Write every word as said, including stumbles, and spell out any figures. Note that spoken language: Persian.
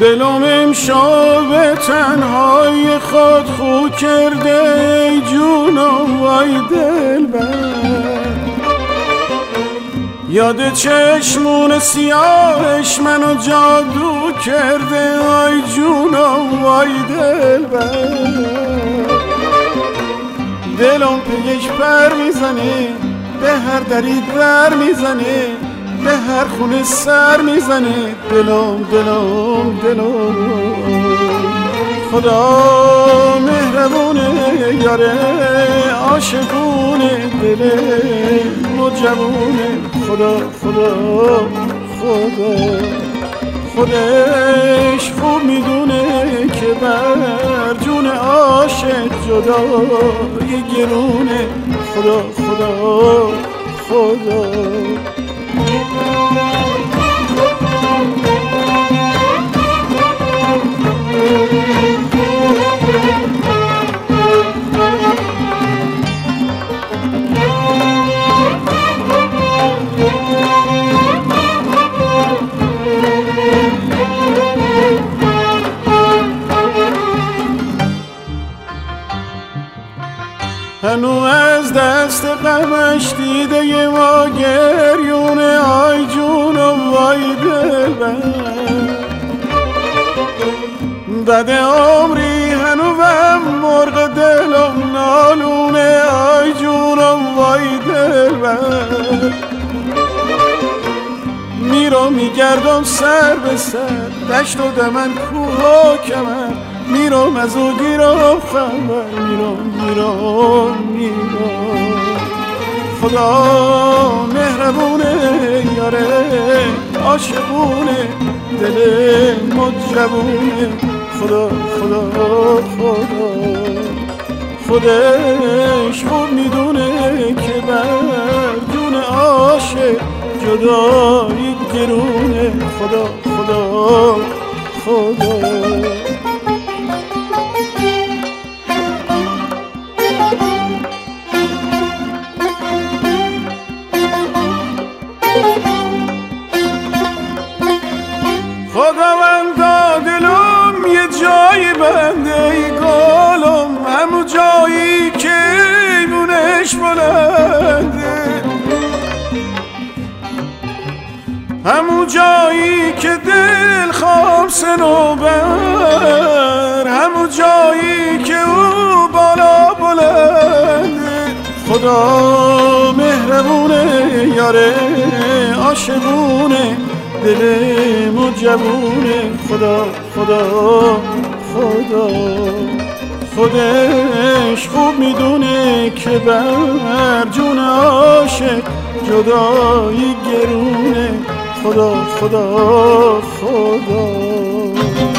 دلم امشب تنهای خود خو کرده ای جونم وای دلبر، یاد چشمون سیاهش منو جادو کرده ای جونم وای دلبر. دلم پیش پر میزنه، به هر دری در میزنه، به هر خونه سر میزنه. دلم دلم دلم خدا مهربونه یاره عاشقونه، دل مجبونه. خدا خدا خدا خودش خوب میدونه که بر جون عاشق جدای گرونه. خدا خدا خدا هنو از دست غمش دیده یه ما گریونه آی جونم وای دلبر. بعد عمری هنو و مرغ دلم نالونه آی جونم وای دلبر. میرم میگردم سر به سر، دشت و دمن کوه و کمر، میرم از او گیرم خبر، میرم میرم میرم. خدا مهربونه یاره عاشقونه، دل مجبونه. خدا خدا خدا خودش خوب میدونه که بر جون عاشق جدایی گرونه. خدا خدا خدا خداوندا دلم یه جایی بنده ای گلم، همون جایی که ایمونش بلنده، همون جایی که دل خواب سنوبر، همون جایی که او بالا بلنده. خدا مهربونه یاره عاشقونه، دل مجبونه. خدا خدا خدا خودش خوب میدونه که بر جون عاشق جدایی گرونه. خدا خدا خدا